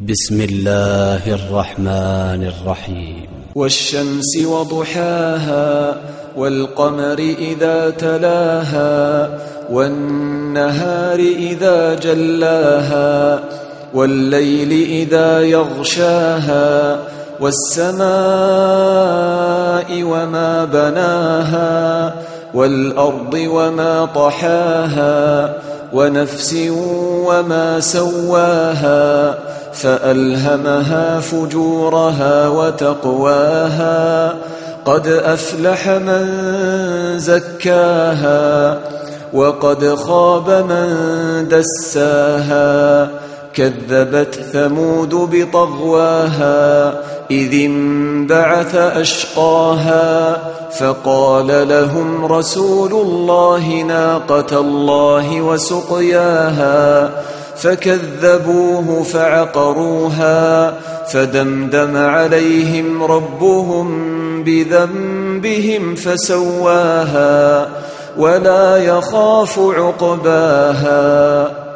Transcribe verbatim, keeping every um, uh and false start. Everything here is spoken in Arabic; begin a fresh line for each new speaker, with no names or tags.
بسم الله الرحمن الرحيم.
والشمس وضحاها والقمر إذا تلاها والنهار إذا جلاها والليل إذا يغشاها والسماء وما بناها والأرض وما طحاها ونفس وما سواها فألهمها فجورها وتقواها قد أفلح من زكاها وقد خاب من دساها كذبت ثمود بطغواها إذ انبعث أشقاها فقال لهم رسول الله ناقة الله وسقياها فكذبوه فعقروها فدمدم عليهم ربهم بذنبهم فسواها ولا يخاف عقباها.